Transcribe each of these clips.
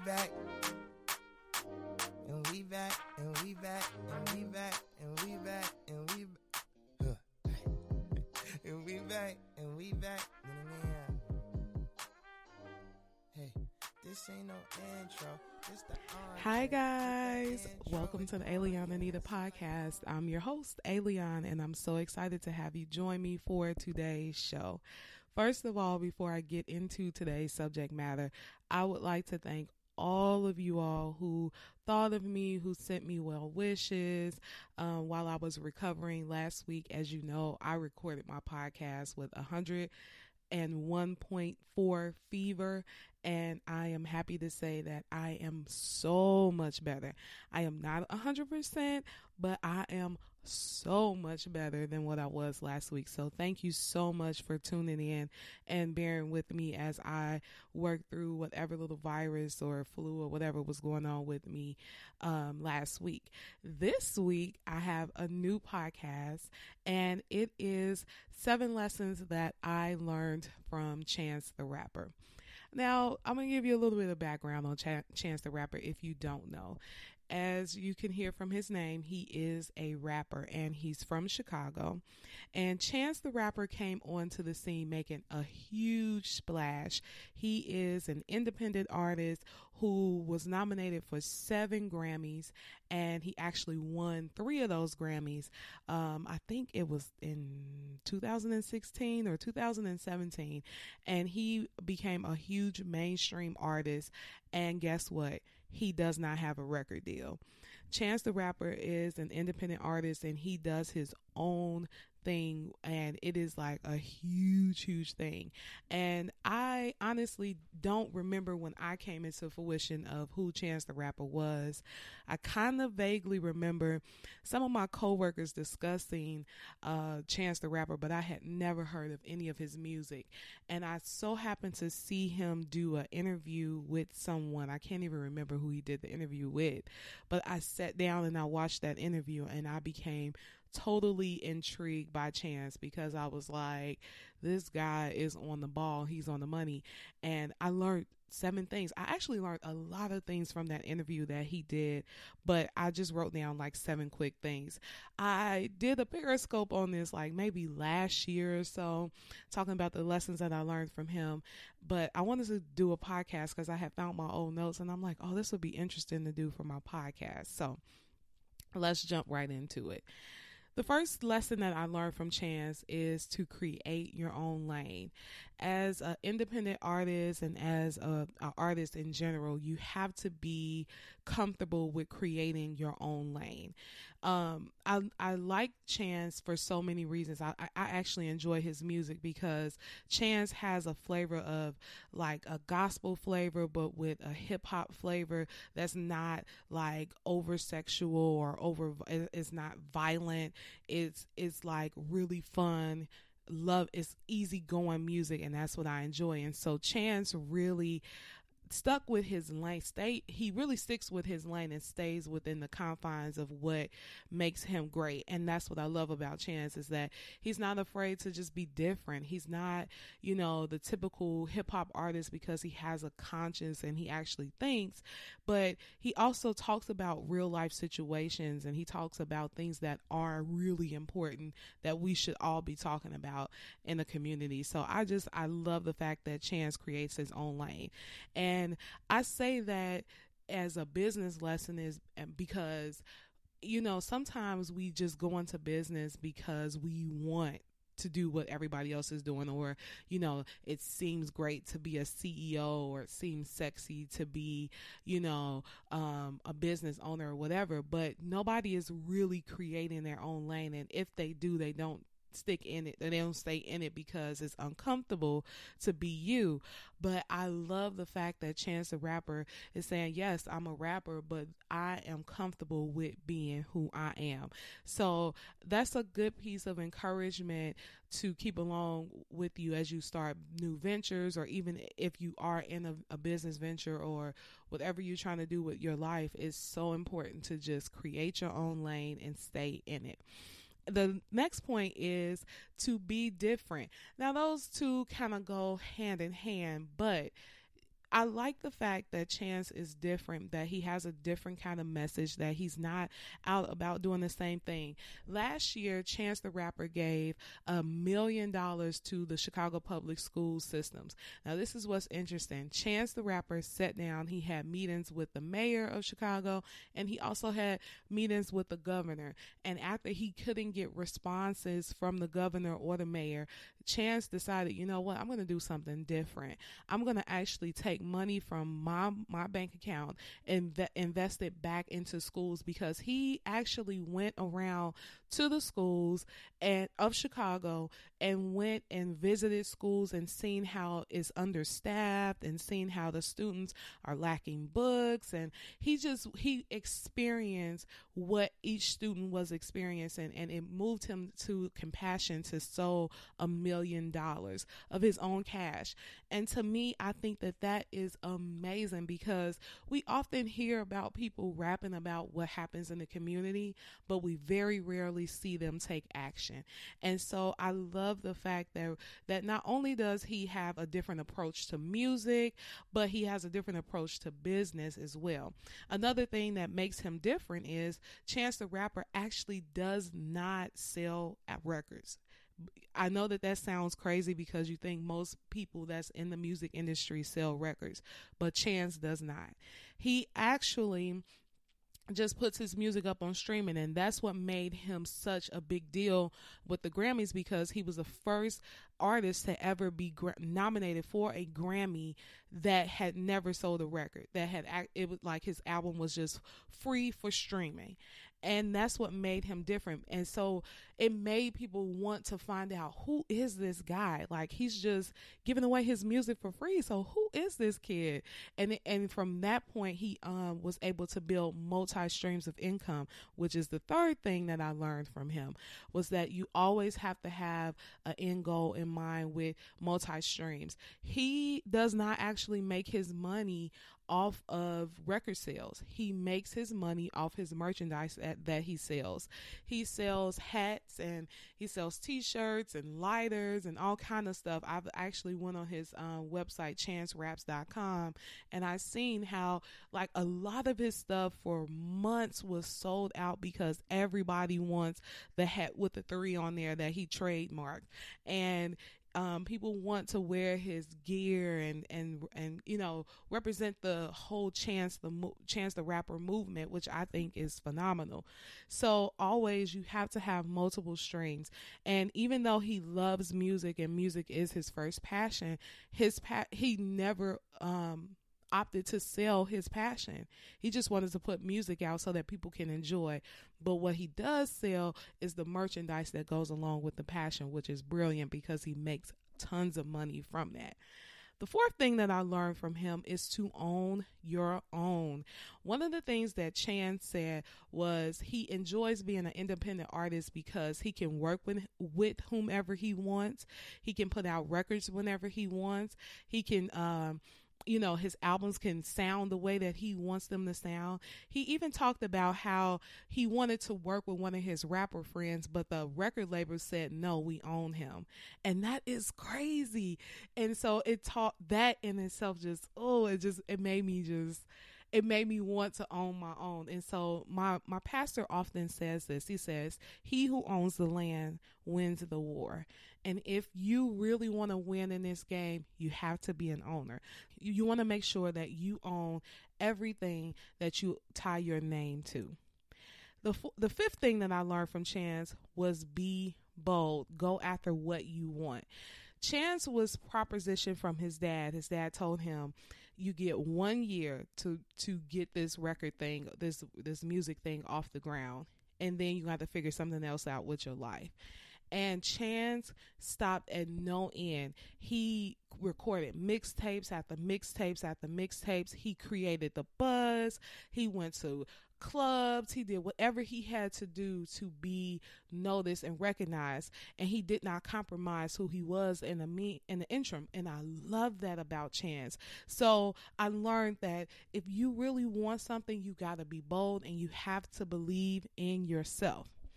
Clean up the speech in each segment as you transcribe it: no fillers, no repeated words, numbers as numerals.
back. And we back, and we back, and we back, and we back, and we back. And we back, and we back. Hey, this ain't no intro. Hi guys, welcome to the Alien Anita podcast. I'm your host, Alien, and I'm so excited to have you join me for today's show. First of all, before I get into today's subject matter, I would like to thank all of you all who thought of me, who sent me well wishes while I was recovering last week. As you know, I recorded my podcast with 101.4 fever, and I am happy to say that I am so much better. I am not 100%, but I am so much better than what I was last week. So thank you so much for tuning in and bearing with me as I worked through whatever little virus or flu or whatever was going on with me last week. This week, I have a new podcast, and it is 7 lessons that I learned from Chance the Rapper. Now, I'm going to give you a little bit of background on Chance the Rapper if you don't know. As you can hear from his name, he is a rapper, and he's from Chicago. And Chance the Rapper came onto the scene making a huge splash. He is an independent artist who was nominated for 7 Grammys, and he actually won 3 of those Grammys. I think it was in 2016 or 2017, and he became a huge mainstream artist. And guess what? He does not have a record deal. Chance the Rapper is an independent artist, and he does his own thing, and it is like a huge thing. And I honestly don't remember when I came into fruition of who Chance the Rapper was. I kind of vaguely remember some of my coworkers discussing Chance the Rapper, but I had never heard of any of his music. And I so happened to see him do an interview with someone. I can't even remember who he did the interview with, but I sat down and I watched that interview, and I became totally intrigued by Chance because I was like, this guy is on the ball. He's on the money. And I learned 7 things. I actually learned a lot of things from that interview that he did, but I just wrote down like 7 quick things. I did a Periscope on this like maybe last year or so, talking about the lessons that I learned from him. But I wanted to do a podcast because I had found my old notes, and I'm like, oh, this would be interesting to do for my podcast. So let's jump right into it. The first lesson that I learned from Chance is to create your own lane. As an independent artist and as an artist in general, you have to be comfortable with creating your own lane. I like Chance for so many reasons. I actually enjoy his music because Chance has a flavor of like a gospel flavor, but with a hip hop flavor that's not like over sexual or it's not violent. It's like really fun. It's easygoing music, and that's what I enjoy. And so Chance really stuck with his lane. He really sticks with his lane and stays within the confines of what makes him great. And that's what I love about Chance, is that he's not afraid to just be different. He's not, the typical hip hop artist because he has a conscience and he actually thinks, but he also talks about real life situations, and he talks about things that are really important that we should all be talking about in the community. So I love the fact that Chance creates his own lane. And I say that as a business lesson is because, sometimes we just go into business because we want to do what everybody else is doing, or, it seems great to be a CEO, or it seems sexy to be, a business owner or whatever, but nobody is really creating their own lane. And if they do, they don't stick in it. They don't stay in it because it's uncomfortable to be you. But I love the fact that Chance the Rapper is saying, yes, I'm a rapper, but I am comfortable with being who I am. So that's a good piece of encouragement to keep along with you as you start new ventures, or even if you are in a business venture or whatever you're trying to do with your life. It's so important to just create your own lane and stay in it. The next point is to be different. Now, those two kind of go hand in hand, but I like the fact that Chance is different, that he has a different kind of message, that he's not out about doing the same thing. Last year, Chance the Rapper gave $1 million to the Chicago public school systems. Now, this is what's interesting. Chance the Rapper sat down. He had meetings with the mayor of Chicago, and he also had meetings with the governor. And after he couldn't get responses from the governor or the mayor, Chance decided, you know what, I'm going to do something different. I'm going to actually take money from my bank account and invest it back into schools, because he actually went around to the schools of Chicago and went and visited schools and seen how it's understaffed and seen how the students are lacking books. And he experienced what each student was experiencing, and it moved him to compassion to sow $1 million of his own cash. And to me, I think that is amazing, because we often hear about people rapping about what happens in the community, but we very rarely see them take action. And so I love the fact that not only does he have a different approach to music, but he has a different approach to business as well. Another thing that makes him different is Chance the Rapper actually does not sell records. I know that sounds crazy, because you think most people that's in the music industry sell records, but Chance does not. He actually just puts his music up on streaming, and that's what made him such a big deal with the Grammys, because he was the first artist to ever be nominated for a Grammy that had never sold a record, it was like his album was just free for streaming. And that's what made him different. And so it made people want to find out, who is this guy? Like, he's just giving away his music for free. So who is this kid? And from that point, he was able to build multi streams of income, which is the third thing that I learned from him, was that you always have to have an end goal in mind with multi streams. He does not actually make his money off of record sales. He makes his money off his merchandise that he sells. He sells hats, and he sells t-shirts and lighters and all kind of stuff. I've actually went on his website, chanceraps.com, and I seen how like a lot of his stuff for months was sold out, because everybody wants the hat with the 3 on there that he trademarked. And people want to wear his gear and you know, represent the whole Chance the Rapper movement, which I think is phenomenal. So always you have to have multiple streams. And even though he loves music and music is his first passion, he never opted to sell his passion. He just wanted to put music out so that people can enjoy. But what he does sell is the merchandise that goes along with the passion, which is brilliant, because he makes tons of money from that. The fourth thing that I learned from him is to own your own. One of the things that Chance said was he enjoys being an independent artist because he can work with whomever he wants. He can put out records whenever he wants. He can you know, his albums can sound the way that he wants them to sound. He even talked about how he wanted to work with one of his rapper friends, but the record label said, no, we own him. And that is crazy. And so it taught that in itself it made me want to own my own. And so my pastor often says this. He says, he who owns the land wins the war. And if you really want to win in this game, you have to be an owner. You want to make sure that you own everything that you tie your name to. The fifth thing that I learned from Chance was be bold. Go after what you want. Chance was propositioned from his dad. His dad told him, you get 1 year to get this record thing, this music thing off the ground, and then you have to figure something else out with your life. And Chance stopped at no end. He recorded mixtapes after mixtapes after mixtapes. He created the buzz. He went to clubs. He did whatever he had to do to be noticed and recognized. And he did not compromise who he was in the interim. And I love that about Chance. So I learned that if you really want something, you got to be bold and you have to believe in yourself.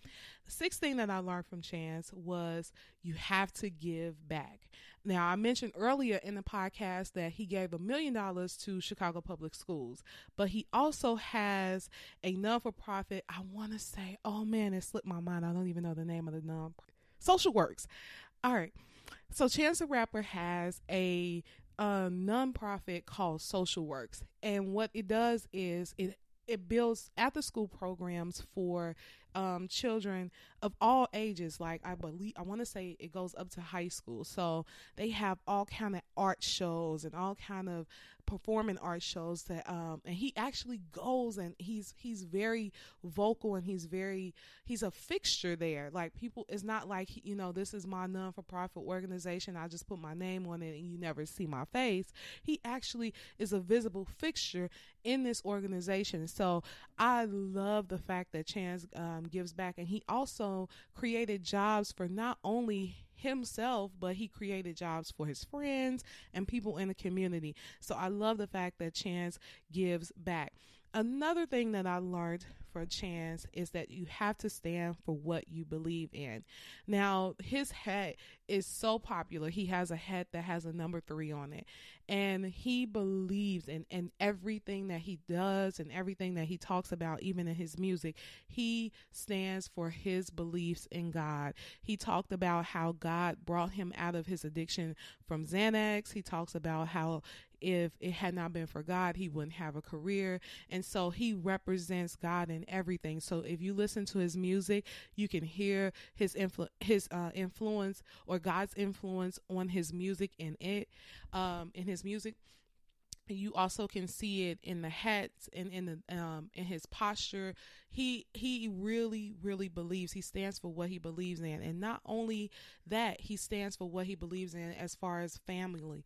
sixth thing that I learned from Chance was you have to give back. Now, I mentioned earlier in the podcast that he gave $1 million to Chicago Public Schools, but he also has a non-for-profit. I want to say, oh man, it slipped my mind. I don't even know the name of the Social Works. All right. So Chance the Rapper has a nonprofit called Social Works. And what it does is it builds after school programs for children of all ages. Like I want to say it goes up to high school. So they have all kind of art shows and all kind of performing art shows that and he actually goes and he's very vocal and he's a fixture there. Like people, it's not like, this is my non-for-profit organization, I just put my name on it and you never see my face. He actually is a visible fixture in this organization. So I love the fact that Chance gives back, and he also created jobs for not only himself, but he created jobs for his friends and people in the community. So I love the fact that Chance gives back. Another thing that I learned for Chance is that you have to stand for what you believe in. Now, his hat is so popular. He has a hat that has a number 3 on it. And he believes in everything that he does and everything that he talks about, even in his music. He stands for his beliefs in God. He talked about how God brought him out of his addiction from Xanax. He talks about how if it had not been for God, he wouldn't have a career. And so he represents God in everything. So if you listen to his music, you can hear his influence, or God's influence on his music in his music. You also can see it in the hats and in his posture. He really, really believes. He stands for what he believes in, and not only that, he stands for what he believes in as far as family.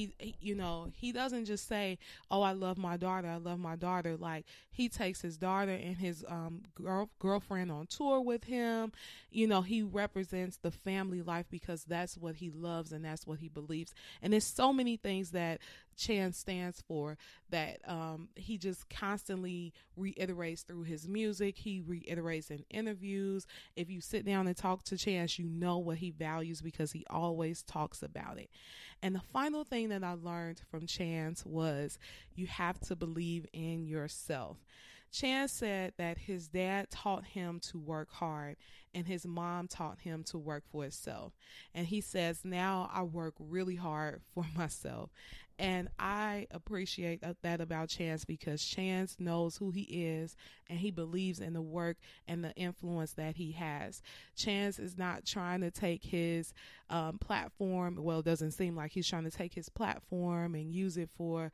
He doesn't just say, "Oh, I love my daughter. I love my daughter." Like, he takes his daughter and his girlfriend on tour with him. He represents the family life because that's what he loves and that's what he believes. And there's so many things that Chance stands for that he just constantly reiterates through his music. He reiterates in interviews. If you sit down and talk to Chance, you know what he values because he always talks about it. And the final thing that I learned from Chance was you have to believe in yourself. Chance said that his dad taught him to work hard and his mom taught him to work for himself. And he says, now I work really hard for myself. And I appreciate that about Chance because Chance knows who he is and he believes in the work and the influence that he has. Chance is not trying to take his platform. Well, it doesn't seem like he's trying to take his platform and use it for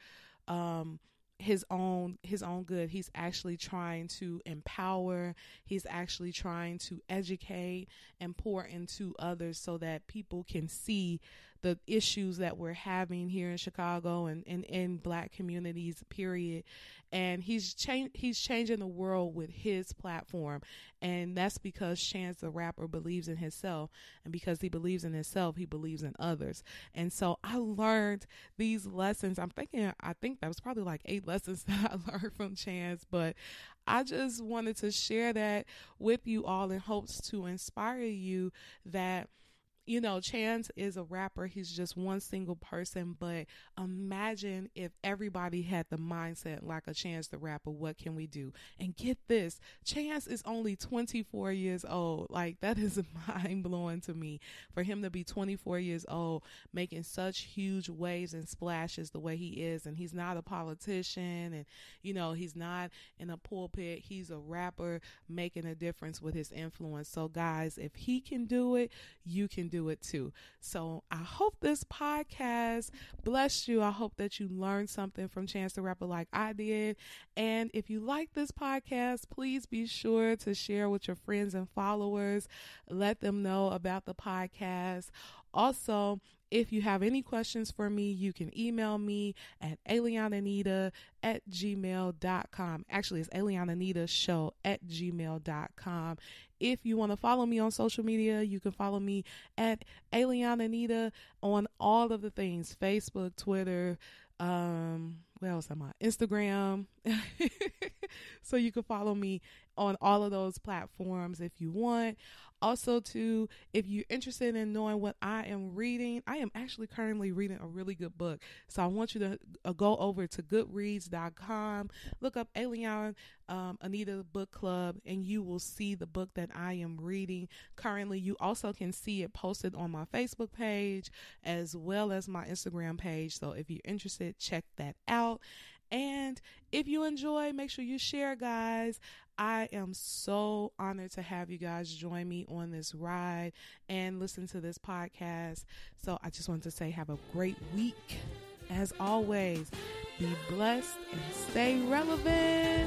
his own good. He's actually trying to empower. He's actually trying to educate and pour into others so that people can see the issues that we're having here in Chicago and in Black communities, period. And he's changing the world with his platform. And that's because Chance the Rapper believes in himself. And because he believes in himself, he believes in others. And so I learned these lessons. I think that was probably like 8 lessons that I learned from Chance. But I just wanted to share that with you all in hopes to inspire you that Chance is a rapper. He's just one single person, but imagine if everybody had the mindset like a Chance the Rapper. What can we do? And get this, Chance is only 24 years old. Like, that is mind blowing to me for him to be 24 years old, making such huge waves and splashes the way he is. And he's not a politician and, he's not in a pulpit. He's a rapper making a difference with his influence. So guys, if he can do it, you can do it too. So I hope this podcast blessed you. I hope that you learned something from Chance the Rapper like I did. And if you like this podcast, please be sure to share with your friends and followers. Let them know about the podcast. Also, if you have any questions for me, you can email me at aliananita@gmail.com. Actually, it's aliananitashow@gmail.com. If you want to follow me on social media, you can follow me at aliananita on all of the things: Facebook, Twitter, where else am I? Instagram. So you can follow me on all of those platforms if you want. Also, too, if you're interested in knowing what I am reading, I am actually currently reading a really good book. So I want you to go over to goodreads.com, look up Alien Anita Book Club, and you will see the book that I am reading currently. You also can see it posted on my Facebook page as well as my Instagram page. So if you're interested, check that out. And if you enjoy, make sure you share, guys. I am so honored to have you guys join me on this ride and listen to this podcast. So I just want to say have a great week. As always, be blessed and stay relevant.